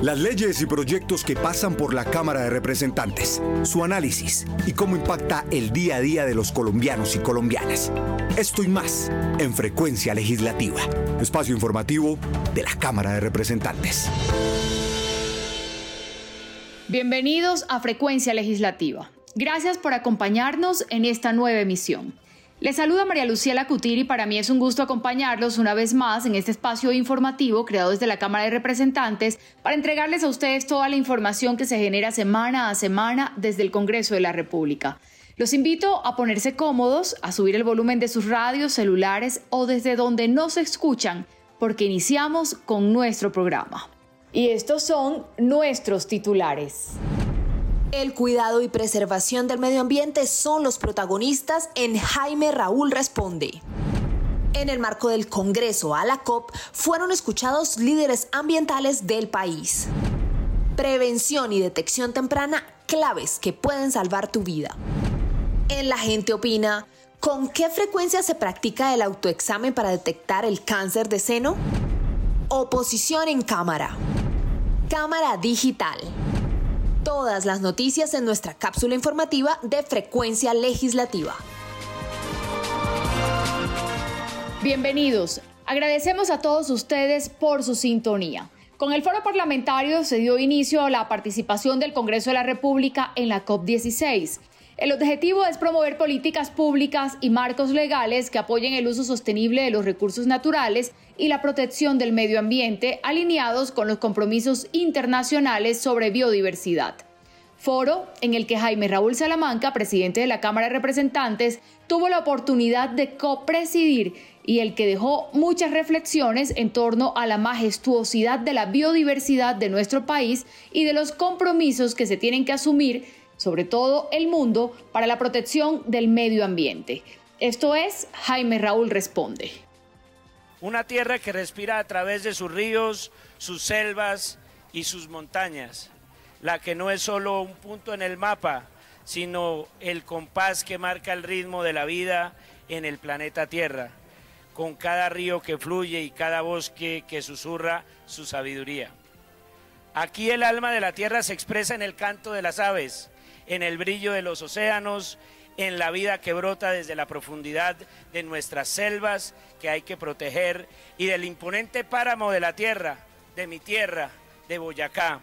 Las leyes y proyectos que pasan por la Cámara de Representantes, su análisis y cómo impacta el día a día de los colombianos y colombianas. Esto y más en Frecuencia Legislativa, espacio informativo de la Cámara de Representantes. Bienvenidos a Frecuencia Legislativa. Gracias por acompañarnos en esta nueva emisión. Les saluda María Lucía Lacutiri y para mí es un gusto acompañarlos una vez más en este espacio informativo creado desde la Cámara de Representantes para entregarles a ustedes toda la información que se genera semana a semana desde el Congreso de la República. Los invito a ponerse cómodos, a subir el volumen de sus radios, celulares o desde donde nos escuchan, porque iniciamos con nuestro programa. Y estos son nuestros titulares. El cuidado y preservación del medio ambiente son los protagonistas en Jaime Raúl Responde. En el marco del Congreso a la COP fueron escuchados líderes ambientales del país. Prevención y detección temprana, claves que pueden salvar tu vida. En La Gente Opina, ¿con qué frecuencia se practica el autoexamen para detectar el cáncer de seno? Oposición en Cámara. Cámara Digital. Todas las noticias en nuestra cápsula informativa de Frecuencia Legislativa. Bienvenidos. Agradecemos a todos ustedes por su sintonía. Con el foro parlamentario se dio inicio a la participación del Congreso de la República en la COP16. El objetivo es promover políticas públicas y marcos legales que apoyen el uso sostenible de los recursos naturales y la protección del medio ambiente, alineados con los compromisos internacionales sobre biodiversidad. Foro en el que Jaime Raúl Salamanca, presidente de la Cámara de Representantes, tuvo la oportunidad de copresidir y el que dejó muchas reflexiones en torno a la majestuosidad de la biodiversidad de nuestro país y de los compromisos que se tienen que asumir, sobre todo el mundo, para la protección del medio ambiente. Esto es Jaime Raúl Responde. Una tierra que respira a través de sus ríos, sus selvas y sus montañas. La que no es solo un punto en el mapa, sino el compás que marca el ritmo de la vida en el planeta Tierra, con cada río que fluye y cada bosque que susurra su sabiduría. Aquí el alma de la tierra se expresa en el canto de las aves, en el brillo de los océanos, en la vida que brota desde la profundidad de nuestras selvas que hay que proteger y del imponente páramo de la tierra, de mi tierra, de Boyacá.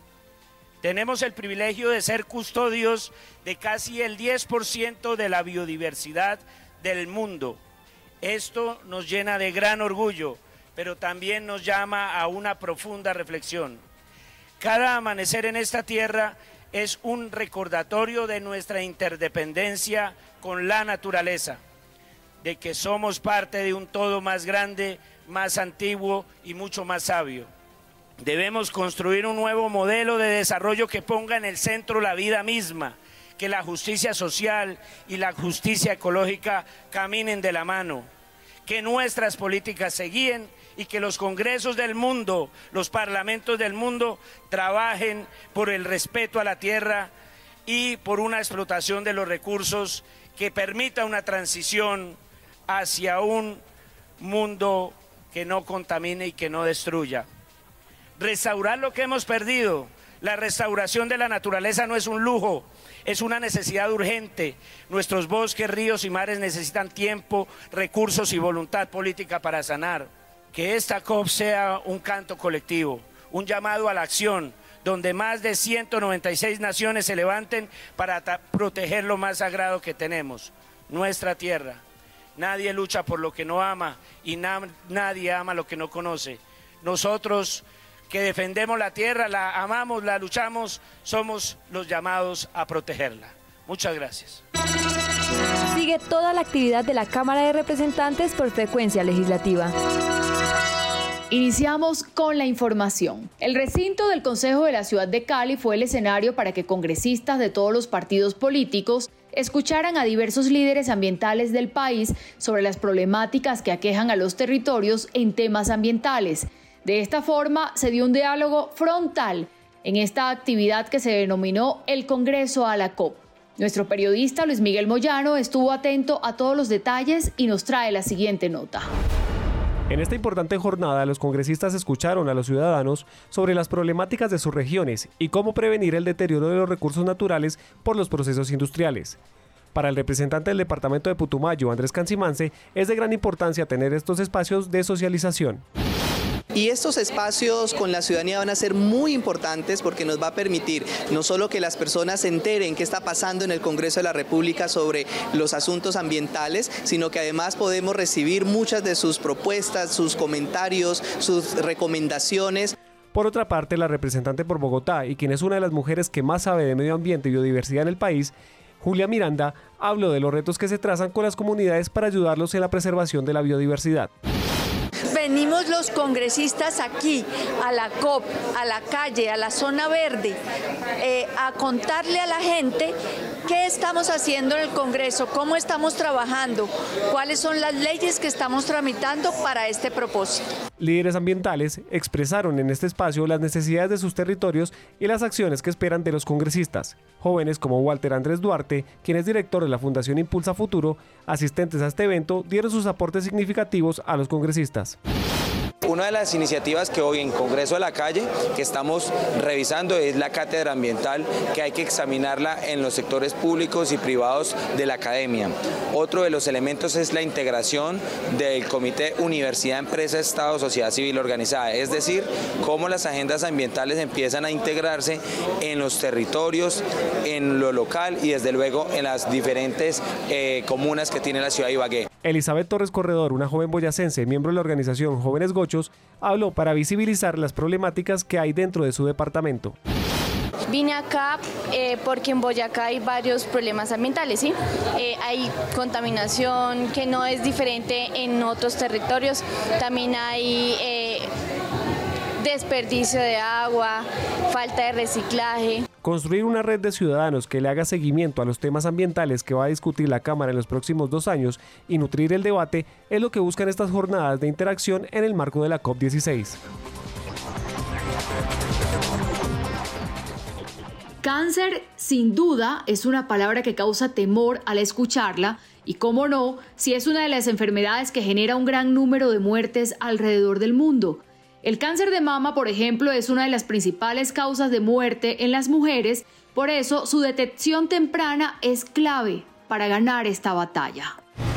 Tenemos el privilegio de ser custodios de casi el 10% de la biodiversidad del mundo. Esto nos llena de gran orgullo, pero también nos llama a una profunda reflexión. Cada amanecer en esta tierra es un recordatorio de nuestra interdependencia con la naturaleza, de que somos parte de un todo más grande, más antiguo y mucho más sabio. Debemos construir un nuevo modelo de desarrollo que ponga en el centro la vida misma, que la justicia social y la justicia ecológica caminen de la mano, que nuestras políticas se guíen y que los congresos del mundo, los parlamentos del mundo trabajen por el respeto a la tierra y por una explotación de los recursos que permita una transición hacia un mundo que no contamine y que no destruya. Restaurar lo que hemos perdido. La restauración de la naturaleza no es un lujo, es una necesidad urgente. Nuestros bosques, ríos y mares necesitan tiempo, recursos y voluntad política para sanar. Que esta COP sea un canto colectivo, un llamado a la acción, donde más de 196 naciones se levanten para proteger lo más sagrado que tenemos, nuestra tierra. Nadie lucha por lo que no ama y nadie ama lo que no conoce. Nosotros que defendemos la tierra, la amamos, la luchamos, somos los llamados a protegerla. Muchas gracias. Sigue toda la actividad de la Cámara de Representantes por Frecuencia Legislativa. Iniciamos con la información. El recinto del Consejo de la Ciudad de Cali fue el escenario para que congresistas de todos los partidos políticos escucharan a diversos líderes ambientales del país sobre las problemáticas que aquejan a los territorios en temas ambientales. De esta forma, se dio un diálogo frontal en esta actividad que se denominó el Congreso a la COP. Nuestro periodista Luis Miguel Moyano estuvo atento a todos los detalles y nos trae la siguiente nota. En esta importante jornada, los congresistas escucharon a los ciudadanos sobre las problemáticas de sus regiones y cómo prevenir el deterioro de los recursos naturales por los procesos industriales. Para el representante del departamento de Putumayo, Andrés Cancimance, es de gran importancia tener estos espacios de socialización. Y estos espacios con la ciudadanía van a ser muy importantes porque nos va a permitir no solo que las personas se enteren qué está pasando en el Congreso de la República sobre los asuntos ambientales, sino que además podemos recibir muchas de sus propuestas, sus comentarios, sus recomendaciones. Por otra parte, la representante por Bogotá y quien es una de las mujeres que más sabe de medio ambiente y biodiversidad en el país, Julia Miranda, habló de los retos que se trazan con las comunidades para ayudarlos en la preservación de la biodiversidad. Venimos los congresistas aquí, a la COP, a la calle, a la zona verde, a contarle a la gente qué estamos haciendo en el Congreso, cómo estamos trabajando, cuáles son las leyes que estamos tramitando para este propósito. Líderes ambientales expresaron en este espacio las necesidades de sus territorios y las acciones que esperan de los congresistas. Jóvenes como Walter Andrés Duarte, quien es director de la Fundación Impulsa Futuro, asistentes a este evento, dieron sus aportes significativos a los congresistas. Una de las iniciativas que hoy en Congreso de la Calle que estamos revisando es la cátedra ambiental, que hay que examinarla en los sectores públicos y privados de la academia. Otro de los elementos es la integración del Comité Universidad, Empresa, Estado, Sociedad Civil Organizada, es decir, cómo las agendas ambientales empiezan a integrarse en los territorios, en lo local y desde luego en las diferentes comunas que tiene la ciudad de Ibagué. Elizabeth Torres Corredor, una joven boyacense, miembro de la organización Jóvenes Gochos, habló para visibilizar las problemáticas que hay dentro de su departamento. Vine acá porque en Boyacá hay varios problemas ambientales, ¿sí? Hay contaminación que no es diferente en otros territorios, también hay desperdicio de agua, falta de reciclaje. Construir una red de ciudadanos que le haga seguimiento a los temas ambientales que va a discutir la Cámara en los próximos 2 años y nutrir el debate es lo que buscan estas jornadas de interacción en el marco de la COP16. Cáncer, sin duda, es una palabra que causa temor al escucharla y, cómo no, si es una de las enfermedades que genera un gran número de muertes alrededor del mundo. El cáncer de mama, por ejemplo, es una de las principales causas de muerte en las mujeres, por eso su detección temprana es clave para ganar esta batalla.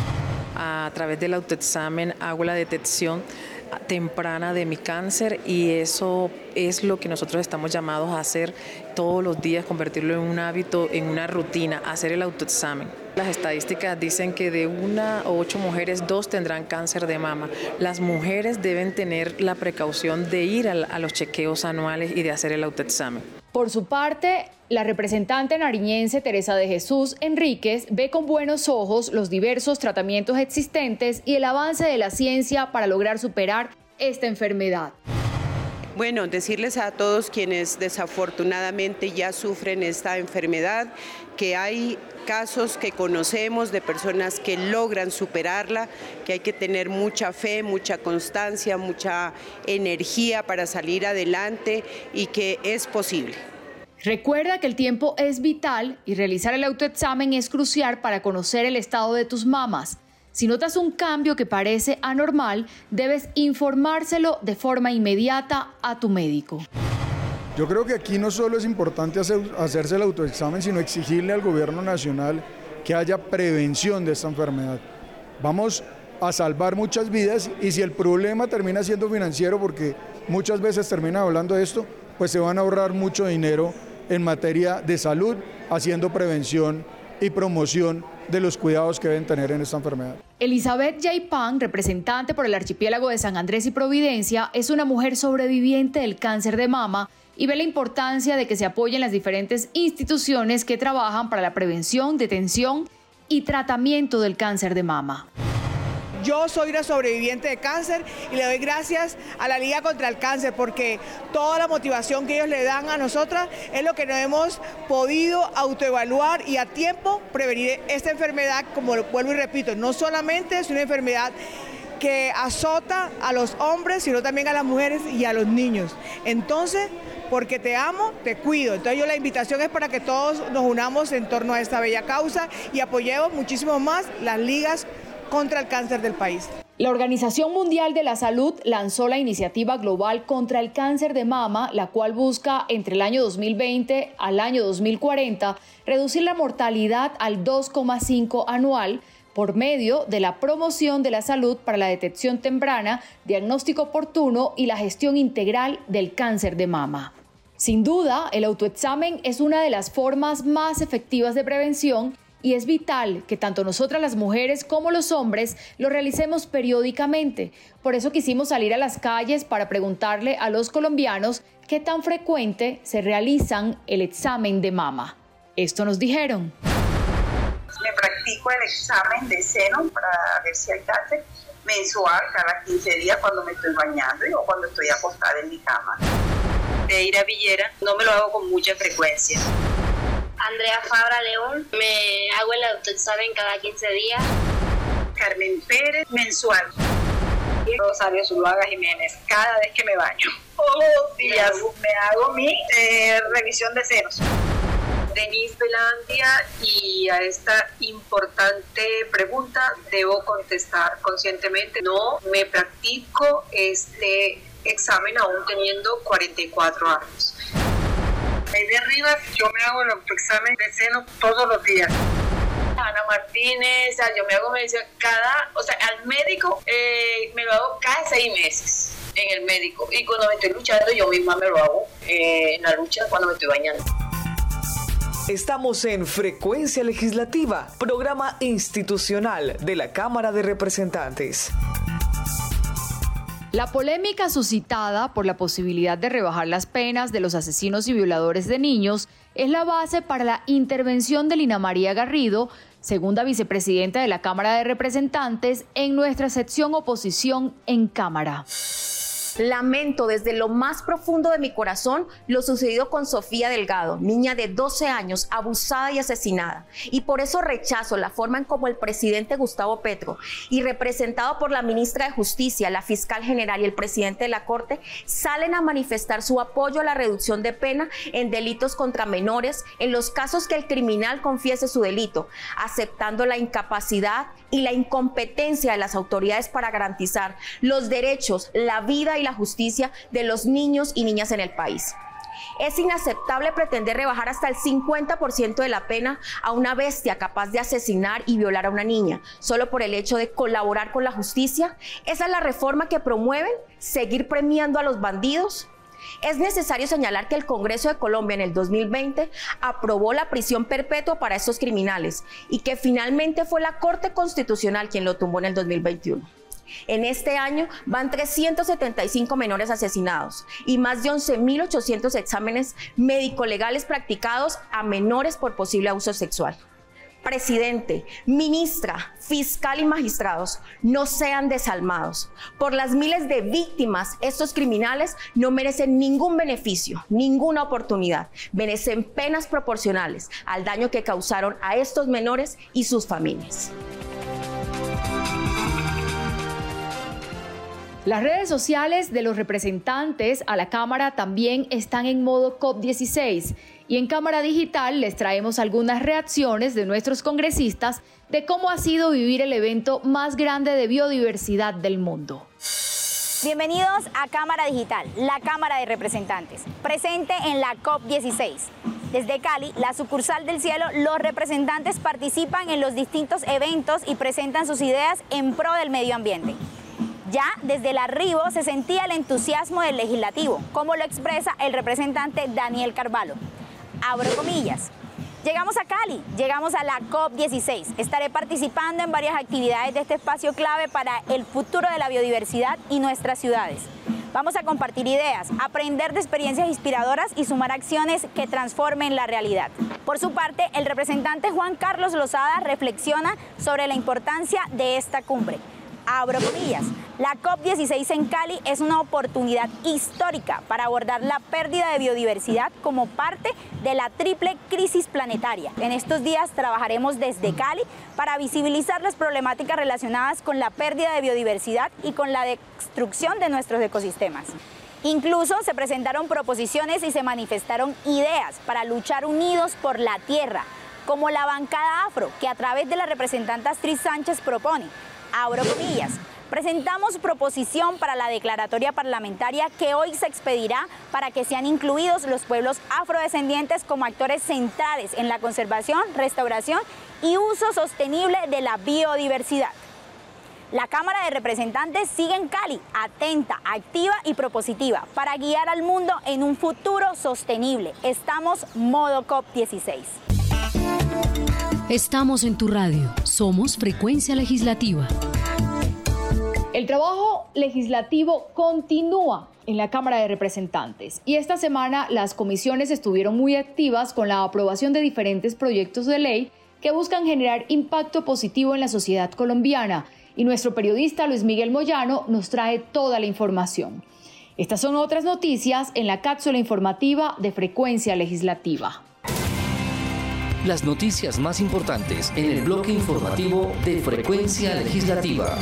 A través del autoexamen hago la detección temprana de mi cáncer y eso es lo que nosotros estamos llamados a hacer todos los días, convertirlo en un hábito, en una rutina, hacer el autoexamen. Las estadísticas dicen que de 1 a 8 mujeres, 2 tendrán cáncer de mama. Las mujeres deben tener la precaución de ir a los chequeos anuales y de hacer el autoexamen. Por su parte, la representante nariñense Teresa de Jesús Enríquez ve con buenos ojos los diversos tratamientos existentes y el avance de la ciencia para lograr superar esta enfermedad. Bueno, decirles a todos quienes desafortunadamente ya sufren esta enfermedad que hay casos que conocemos de personas que logran superarla, que hay que tener mucha fe, mucha constancia, mucha energía para salir adelante y que es posible. Recuerda que el tiempo es vital y realizar el autoexamen es crucial para conocer el estado de tus mamas. Si notas un cambio que parece anormal, debes informárselo de forma inmediata a tu médico. Yo creo que aquí no solo es importante hacerse el autoexamen, sino exigirle al gobierno nacional que haya prevención de esta enfermedad. Vamos a salvar muchas vidas y si el problema termina siendo financiero, porque muchas veces termina hablando de esto, pues se van a ahorrar mucho dinero en materia de salud, haciendo prevención y promoción de los cuidados que deben tener en esta enfermedad. Elizabeth Yaipan, representante por el archipiélago de San Andrés y Providencia, es una mujer sobreviviente del cáncer de mama y ve la importancia de que se apoyen las diferentes instituciones que trabajan para la prevención, detención y tratamiento del cáncer de mama. Yo soy una sobreviviente de cáncer y le doy gracias a la Liga contra el Cáncer porque toda la motivación que ellos le dan a nosotras es lo que nos hemos podido autoevaluar y a tiempo prevenir esta enfermedad, como lo vuelvo y repito, no solamente es una enfermedad que azota a los hombres, sino también a las mujeres y a los niños. Entonces, porque te amo, te cuido. Entonces la invitación es para que todos nos unamos en torno a esta bella causa y apoyemos muchísimo más las ligas contra el cáncer del país. La Organización Mundial de la Salud lanzó la Iniciativa Global contra el Cáncer de Mama, la cual busca entre el año 2020 al año 2040 reducir la mortalidad al 2,5 anual por medio de la promoción de la salud para la detección temprana, diagnóstico oportuno y la gestión integral del cáncer de mama. Sin duda, el autoexamen es una de las formas más efectivas de prevención y es vital que tanto nosotras las mujeres como los hombres lo realicemos periódicamente. Por eso quisimos salir a las calles para preguntarle a los colombianos qué tan frecuente se realizan el examen de mama. Esto nos dijeron. Me practico el examen de seno para ver si hay cáncer mensual cada 15 días cuando me estoy bañando o cuando estoy acostada en mi cama. De ir a Villera no me lo hago con mucha frecuencia. Andrea Fabra León, me hago el autoexamen cada 15 días. Carmen Pérez, mensual. Rosario Zuluaga Jiménez, cada vez que me baño. Todos los días me hago mi revisión de senos. Denise Velandia, y a esta importante pregunta debo contestar conscientemente. No me practico este examen aún teniendo 44 años. De Rivas, yo me hago el autoexamen de seno todos los días. Ana Martínez, yo me hago medición al médico me lo hago cada 6 meses en el médico, y cuando me estoy luchando yo misma me lo hago en la lucha cuando me estoy bañando. Estamos en Frecuencia Legislativa, programa institucional de la Cámara de Representantes. La polémica suscitada por la posibilidad de rebajar las penas de los asesinos y violadores de niños es la base para la intervención de Lina María Garrido, segunda vicepresidenta de la Cámara de Representantes, en nuestra sección Oposición en Cámara. Lamento desde lo más profundo de mi corazón lo sucedido con Sofía Delgado, niña de 12 años, abusada y asesinada. Y por eso rechazo la forma en cómo el presidente Gustavo Petro y representado por la ministra de Justicia, la fiscal general y el presidente de la Corte salen a manifestar su apoyo a la reducción de pena en delitos contra menores en los casos que el criminal confiese su delito, aceptando la incapacidad y la incompetencia de las autoridades para garantizar los derechos, la vida y la justicia de los niños y niñas en el país. Es inaceptable pretender rebajar hasta el 50% de la pena a una bestia capaz de asesinar y violar a una niña, solo por el hecho de colaborar con la justicia. ¿Esa es la reforma que promueven? ¿Seguir premiando a los bandidos? Es necesario señalar que el Congreso de Colombia en el 2020 aprobó la prisión perpetua para estos criminales y que finalmente fue la Corte Constitucional quien lo tumbó en el 2021. En este año van 375 menores asesinados y más de 11.800 exámenes médico-legales practicados a menores por posible abuso sexual. Presidente, ministra, fiscal y magistrados, no sean desalmados. Por las miles de víctimas, estos criminales no merecen ningún beneficio, ninguna oportunidad. Merecen penas proporcionales al daño que causaron a estos menores y sus familias. Las redes sociales de los representantes a la Cámara también están en modo COP16 y en Cámara Digital les traemos algunas reacciones de nuestros congresistas de cómo ha sido vivir el evento más grande de biodiversidad del mundo. Bienvenidos a Cámara Digital, la Cámara de Representantes, presente en la COP16. Desde Cali, la sucursal del cielo, los representantes participan en los distintos eventos y presentan sus ideas en pro del medio ambiente. Ya desde el arribo se sentía el entusiasmo del legislativo, como lo expresa el representante Daniel Carvalho. Abro comillas. Llegamos a Cali, llegamos a la COP16. Estaré participando en varias actividades de este espacio clave para el futuro de la biodiversidad y nuestras ciudades. Vamos a compartir ideas, aprender de experiencias inspiradoras y sumar acciones que transformen la realidad. Por su parte, el representante Juan Carlos Lozada reflexiona sobre la importancia de esta cumbre. Abro comillas, la COP16 en Cali es una oportunidad histórica para abordar la pérdida de biodiversidad como parte de la triple crisis planetaria. En estos días trabajaremos desde Cali para visibilizar las problemáticas relacionadas con la pérdida de biodiversidad y con la destrucción de nuestros ecosistemas. Incluso se presentaron proposiciones y se manifestaron ideas para luchar unidos por la tierra, como la bancada afro, que a través de la representante Astrid Sánchez propone. Abro comillas, presentamos proposición para la declaratoria parlamentaria que hoy se expedirá para que sean incluidos los pueblos afrodescendientes como actores centrales en la conservación, restauración y uso sostenible de la biodiversidad. La Cámara de Representantes sigue en Cali, atenta, activa y propositiva para guiar al mundo en un futuro sostenible. Estamos modo COP16. Estamos en tu radio. Somos Frecuencia Legislativa. El trabajo legislativo continúa en la Cámara de Representantes y esta semana las comisiones estuvieron muy activas con la aprobación de diferentes proyectos de ley que buscan generar impacto positivo en la sociedad colombiana y nuestro periodista Luis Miguel Moyano nos trae toda la información. Estas son otras noticias en la cápsula informativa de Frecuencia Legislativa. Las noticias más importantes en el bloque informativo de Frecuencia Legislativa.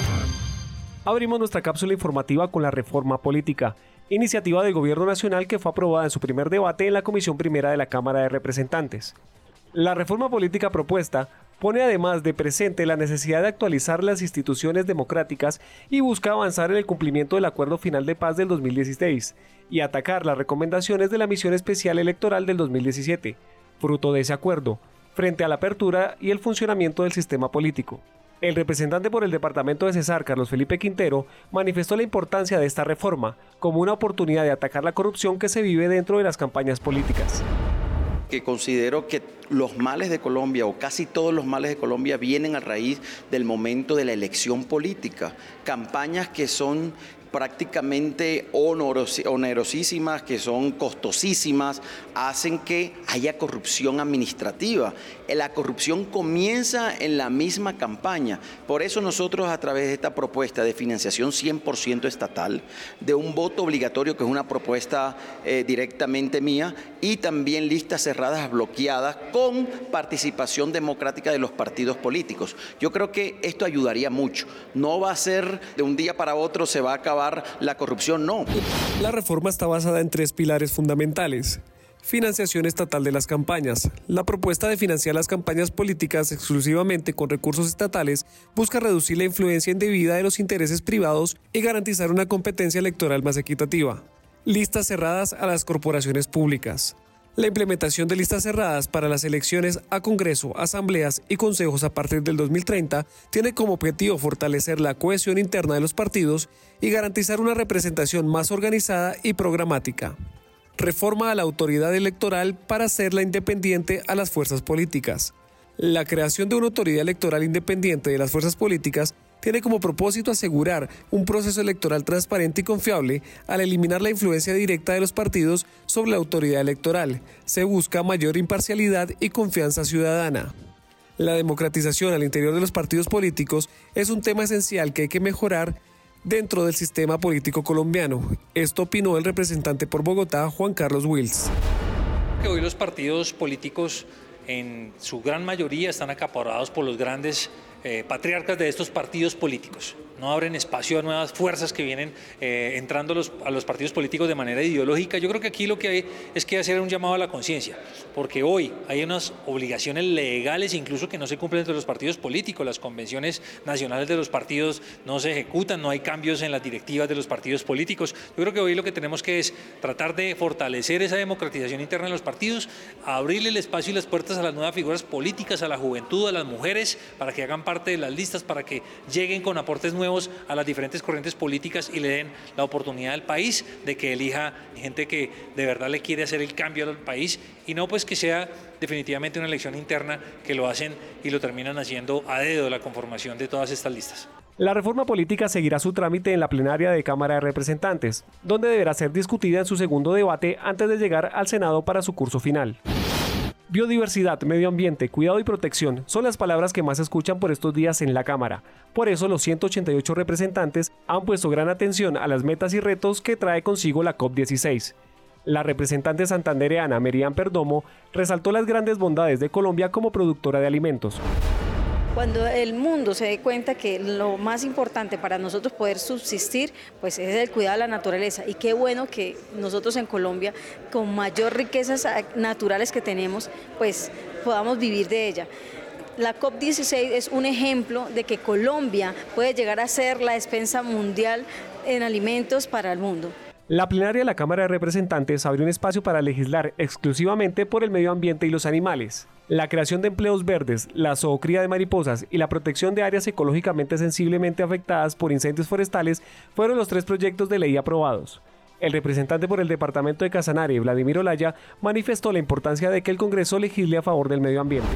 Abrimos nuestra cápsula informativa con la reforma política, iniciativa del Gobierno Nacional que fue aprobada en su primer debate en la Comisión Primera de la Cámara de Representantes. La reforma política propuesta pone además de presente la necesidad de actualizar las instituciones democráticas y busca avanzar en el cumplimiento del Acuerdo Final de Paz del 2016 y atacar las recomendaciones de la Misión Especial Electoral del 2017, fruto de ese acuerdo, frente a la apertura y el funcionamiento del sistema político. El representante por el departamento de Cesar, Carlos Felipe Quintero, manifestó la importancia de esta reforma como una oportunidad de atacar la corrupción que se vive dentro de las campañas políticas. Que considero que los males de Colombia o casi todos los males de Colombia vienen a raíz del momento de la elección política. Campañas que son prácticamente onerosísimas, que son costosísimas, hacen que haya corrupción administrativa. La corrupción comienza en la misma campaña. Por eso nosotros a través de esta propuesta de financiación 100% estatal, de un voto obligatorio que es una propuesta directamente mía y también listas cerradas bloqueadas con participación democrática de los partidos políticos. Yo creo que esto ayudaría mucho. No va a ser de un día para otro se va a acabar la corrupción, no. La reforma está basada en 3 pilares fundamentales. Financiación estatal de las campañas. La propuesta de financiar las campañas políticas exclusivamente con recursos estatales busca reducir la influencia indebida de los intereses privados y garantizar una competencia electoral más equitativa. Listas cerradas a las corporaciones públicas. La implementación de listas cerradas para las elecciones a Congreso, asambleas y consejos a partir del 2030 tiene como objetivo fortalecer la cohesión interna de los partidos y garantizar una representación más organizada y programática. Reforma a la autoridad electoral para hacerla independiente a las fuerzas políticas. La creación de una autoridad electoral independiente de las fuerzas políticas tiene como propósito asegurar un proceso electoral transparente y confiable al eliminar la influencia directa de los partidos sobre la autoridad electoral. Se busca mayor imparcialidad y confianza ciudadana. La democratización al interior de los partidos políticos es un tema esencial que hay que mejorar dentro del sistema político colombiano. Esto opinó el representante por Bogotá, Juan Carlos Wills. Que hoy los partidos políticos en su gran mayoría están acaparados por los grandes patriarcas de estos partidos políticos. No abren espacio a nuevas fuerzas que vienen entrando a los partidos políticos de manera ideológica. Yo creo que aquí lo que hay es que hacer un llamado a la conciencia, porque hoy hay unas obligaciones legales incluso que no se cumplen entre los partidos políticos. Las convenciones nacionales de los partidos no se ejecutan, no hay cambios en las directivas de los partidos políticos. Yo creo que hoy lo que tenemos que es tratar de fortalecer esa democratización interna en los partidos, abrirle el espacio y las puertas a las nuevas figuras políticas, a la juventud, a las mujeres, para que hagan parte de las listas, para que lleguen con aportes nuevos a las diferentes corrientes políticas y le den la oportunidad al país de que elija gente que de verdad le quiere hacer el cambio al país y no pues que sea definitivamente una elección interna que lo hacen y lo terminan haciendo a dedo la conformación de todas estas listas. La reforma política seguirá su trámite en la plenaria de Cámara de Representantes, donde deberá ser discutida en su segundo debate antes de llegar al Senado para su curso final. Biodiversidad, medio ambiente, cuidado y protección son las palabras que más se escuchan por estos días en la Cámara. Por eso los 188 representantes han puesto gran atención a las metas y retos que trae consigo la COP16. La representante santandereana Merian Perdomo resaltó las grandes bondades de Colombia como productora de alimentos. Cuando el mundo se dé cuenta que lo más importante para nosotros poder subsistir, pues es el cuidado de la naturaleza. Y qué bueno que nosotros en Colombia, con mayor riquezas naturales que tenemos, pues podamos vivir de ella. la COP16 es un ejemplo de que Colombia puede llegar a ser la despensa mundial en alimentos para el mundo. La plenaria de la Cámara de Representantes abrió un espacio para legislar exclusivamente por el medio ambiente y los animales. La creación de empleos verdes, la zoocría de mariposas y la protección de áreas ecológicamente sensiblemente afectadas por incendios forestales fueron los 3 proyectos de ley aprobados. El representante por el departamento de Casanare, Vladimir Olaya, manifestó la importancia de que el Congreso legisle a favor del medio ambiente.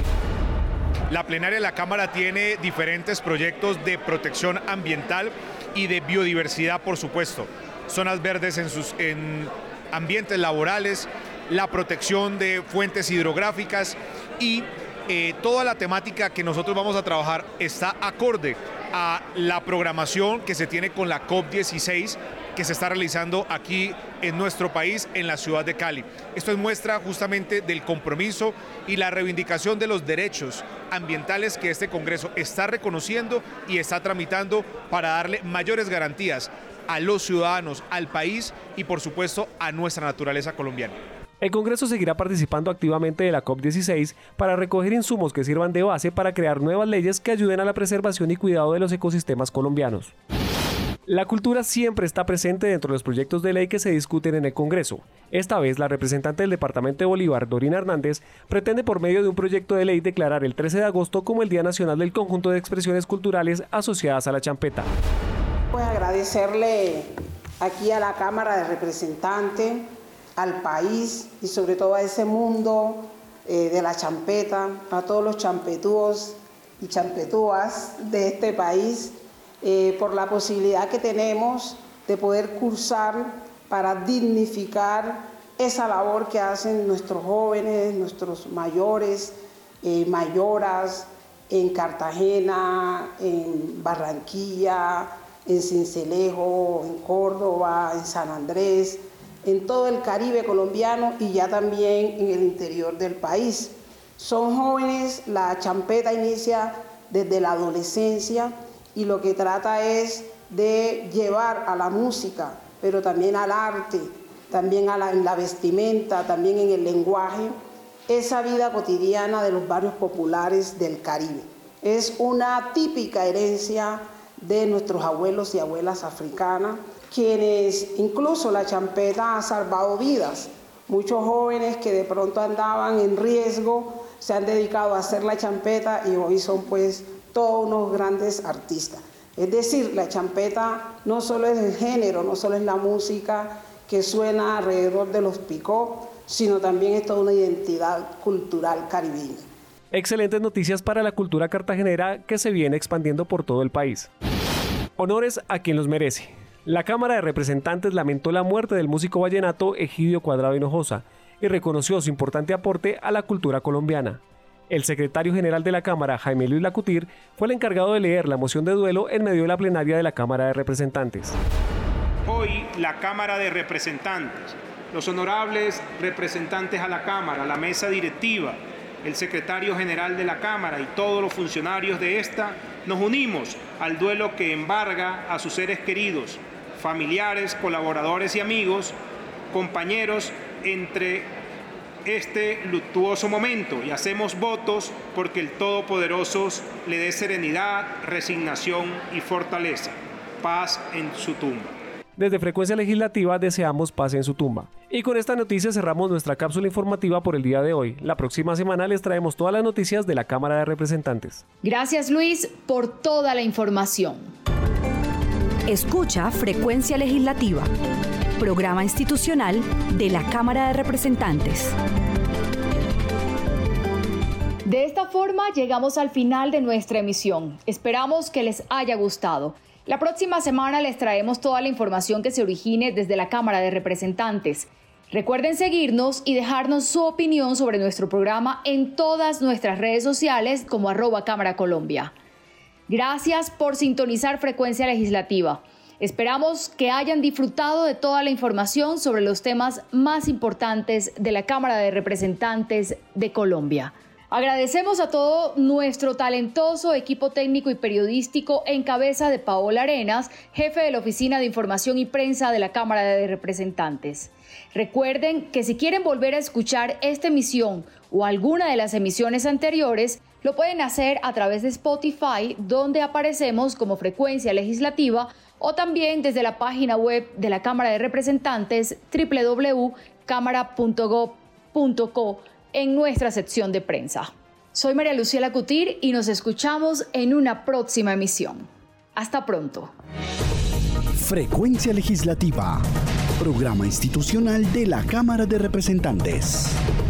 La plenaria de la Cámara tiene diferentes proyectos de protección ambiental y de biodiversidad, por supuesto. Zonas verdes en ambientes laborales, la protección de fuentes hidrográficas y toda la temática que nosotros vamos a trabajar está acorde a la programación que se tiene con la COP16 que se está realizando aquí en nuestro país, en la ciudad de Cali. Esto es muestra justamente del compromiso y la reivindicación de los derechos ambientales que este Congreso está reconociendo y está tramitando para darle mayores garantías a los ciudadanos, al país y por supuesto a nuestra naturaleza colombiana. El Congreso seguirá participando activamente de la COP16 para recoger insumos que sirvan de base para crear nuevas leyes que ayuden a la preservación y cuidado de los ecosistemas colombianos. La cultura siempre está presente dentro de los proyectos de ley que se discuten en el Congreso. Esta vez, la representante del departamento de Bolívar, Dorina Hernández, pretende por medio de un proyecto de ley declarar el 13 de agosto como el Día Nacional del conjunto de expresiones culturales asociadas a la champeta. Pues agradecerle aquí a la Cámara de Representantes, al país y sobre todo a ese mundo de la champeta, a todos los champetúos y champetúas de este país, por la posibilidad que tenemos de poder cursar para dignificar esa labor que hacen nuestros jóvenes, nuestros mayores, mayoras, en Cartagena, en Barranquilla, en Sincelejo, en Córdoba, en San Andrés, en todo el Caribe colombiano y ya también en el interior del país. Son jóvenes, la champeta inicia desde la adolescencia y lo que trata es de llevar a la música, pero también al arte, también en la vestimenta, también en el lenguaje, esa vida cotidiana de los barrios populares del Caribe. Es una típica herencia de nuestros abuelos y abuelas africanas, quienes incluso la champeta ha salvado vidas. Muchos jóvenes que de pronto andaban en riesgo se han dedicado a hacer la champeta y hoy son pues todos unos grandes artistas. Es decir, la champeta no solo es el género, no solo es la música que suena alrededor de los picó, sino también es toda una identidad cultural caribeña. Excelentes noticias para la cultura cartagenera que se viene expandiendo por todo el país. Honores a quien los merece. La Cámara de Representantes lamentó la muerte del músico vallenato Egidio Cuadrado Hinojosa y reconoció su importante aporte a la cultura colombiana. El secretario general de la Cámara, Jaime Luis Lacutir, fue el encargado de leer la moción de duelo en medio de la plenaria de la Cámara de Representantes. Hoy la Cámara de Representantes, los honorables representantes a la Cámara, la mesa directiva, el secretario general de la Cámara y todos los funcionarios de esta, nos unimos al duelo que embarga a sus seres queridos, familiares, colaboradores y amigos, compañeros entre este luctuoso momento y hacemos votos porque el Todopoderoso le dé serenidad, resignación y fortaleza. Paz en su tumba. Desde Frecuencia Legislativa deseamos paz en su tumba. Y con esta noticia cerramos nuestra cápsula informativa por el día de hoy. La próxima semana les traemos todas las noticias de la Cámara de Representantes. Gracias, Luis, por toda la información. Escucha Frecuencia Legislativa, programa institucional de la Cámara de Representantes. De esta forma llegamos al final de nuestra emisión. Esperamos que les haya gustado. La próxima semana les traemos toda la información que se origine desde la Cámara de Representantes. Recuerden seguirnos y dejarnos su opinión sobre nuestro programa en todas nuestras redes sociales como @Cámara Colombia. Gracias por sintonizar Frecuencia Legislativa. Esperamos que hayan disfrutado de toda la información sobre los temas más importantes de la Cámara de Representantes de Colombia. Agradecemos a todo nuestro talentoso equipo técnico y periodístico en cabeza de Paola Arenas, jefe de la Oficina de Información y Prensa de la Cámara de Representantes. Recuerden que si quieren volver a escuchar esta emisión o alguna de las emisiones anteriores, Lo pueden hacer a través de Spotify, donde aparecemos como Frecuencia Legislativa, o también desde la página web de la Cámara de Representantes, www.cámara.gov.co, en nuestra sección de prensa. Soy María Luciela Cutir y nos escuchamos en una próxima emisión. Hasta pronto. Frecuencia Legislativa, programa institucional de la Cámara de Representantes.